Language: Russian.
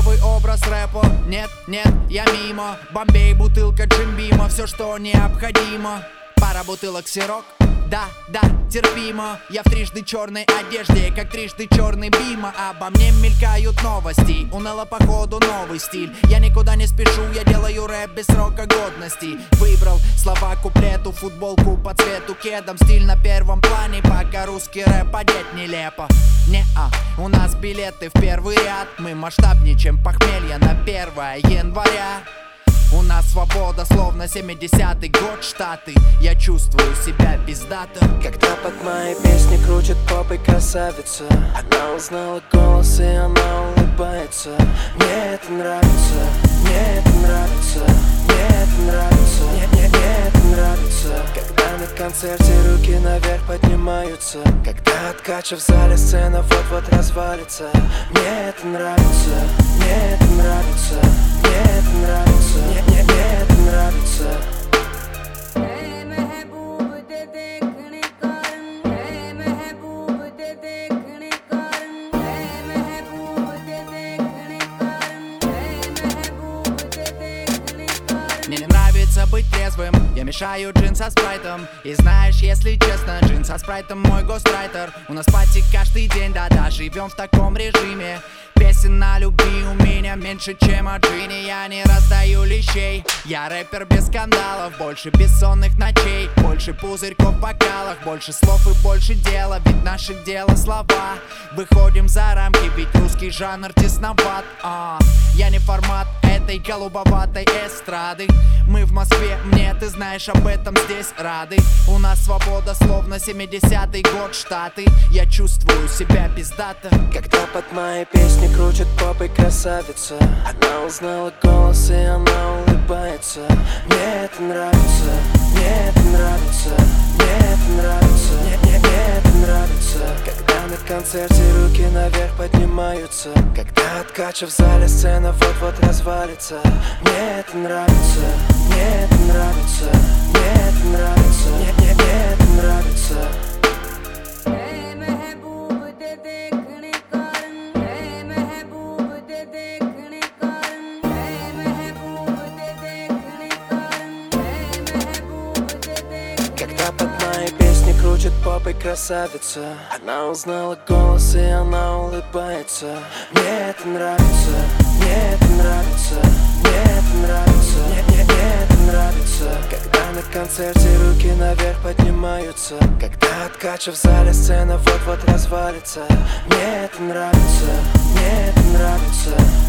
новый образ рэпа. Нет, нет, я мимо. Бомбей, бутылка Джимбима, все, что необходимо. Пара бутылок сирок, да, да, терпимо. Я в трижды черной одежде, как трижды черный Бима. Обо мне мелькают новости, уныло походу новый стиль. Я никуда не спешу, я делаю рэп без срока годности. Выбрал слова куплету, футболку по цвету кедом. Стиль на первом плане, пока русский рэп одет нелепо. Не-а, у нас билеты в первый ряд. Мы масштабнее, чем похмелье на 1 января. У нас свобода, словно 70-й год, Штаты. Я чувствую себя пиздато, когда под мои песни крутит попой красавица. Она узнала голос и она улыбается. Мне это нравится, мне это нравится, мне это нравится, мне это нравится. Когда на концерте руки наверх поднимаются, когда от кача в зале сцена вот-вот развалится. Мне это нравится, мне это нравится, мне это нравится, мне это нравится. Мне не нравится быть трезвым, я мешаю джин со спрайтом. И знаешь, если честно, джин со спрайтом мой гострайтер. У нас пати каждый день, да-да, живем в таком режиме. Песен на любви у меня меньше, чем о джине. Я не раздаю лещей, я рэпер без скандалов. Больше бессонных ночей, больше пузырьков в бокалах. Больше слов и больше дела, ведь наше дело слова. Выходим за рамки, ведь русский жанр тесноват. Я не формат этой голубоватой эстрады. Мы в Москве, мне ты знаешь об этом здесь рады. У нас свобода, словно 70-й год, Штаты. Я чувствую себя пиздато, когда под мои песни крутит попой красавица. Она узнала голос и она улыбается. Мне это нравится, мне это нравится, мне это нравится, мне это нравится. Когда на концерте руки наверх поднимаются, когда от кача в зале сцена вот-вот развалится. Мне это нравится, мне это нравится, мне это нравится, мне это нравится. Когда под мои песни крутит попой красавица. Она узнала голос и она улыбается. Мне это нравится, мне это нравится, мне это нравится, мне это нравится. Когда на концерте руки наверх поднимаются, когда от кача в зале сцена вот-вот развалится. Мне это нравится, мне это нравится.